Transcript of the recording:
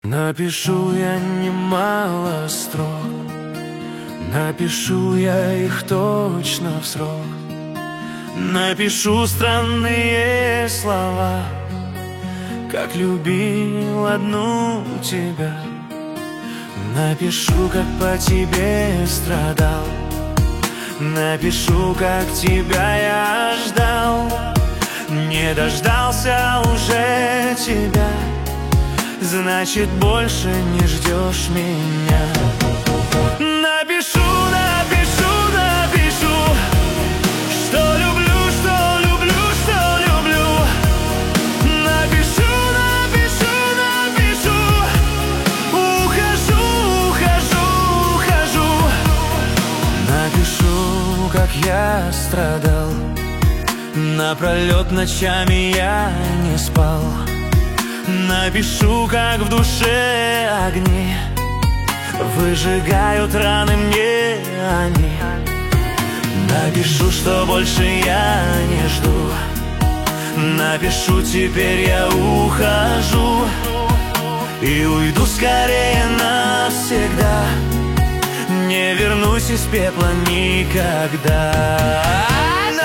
Напишу я немало строк, напишу я их точно в срок. Напишу странные слова, как любил одну тебя. Напишу, как по тебе страдал, напишу, как тебя я ждал. Не дождался уже тебя, значит, больше не ждешь меня. Напишу, напишу, напишу, что люблю, что люблю, что люблю. Напишу, напишу, напишу, ухожу, ухожу, ухожу. Напишу, как я страдал, напролет ночами я не спал. Напишу, как в душе огни выжигают раны мне они. Напишу, что больше я не жду. Напишу, теперь я ухожу и уйду скорее навсегда. Не вернусь из пепла никогда.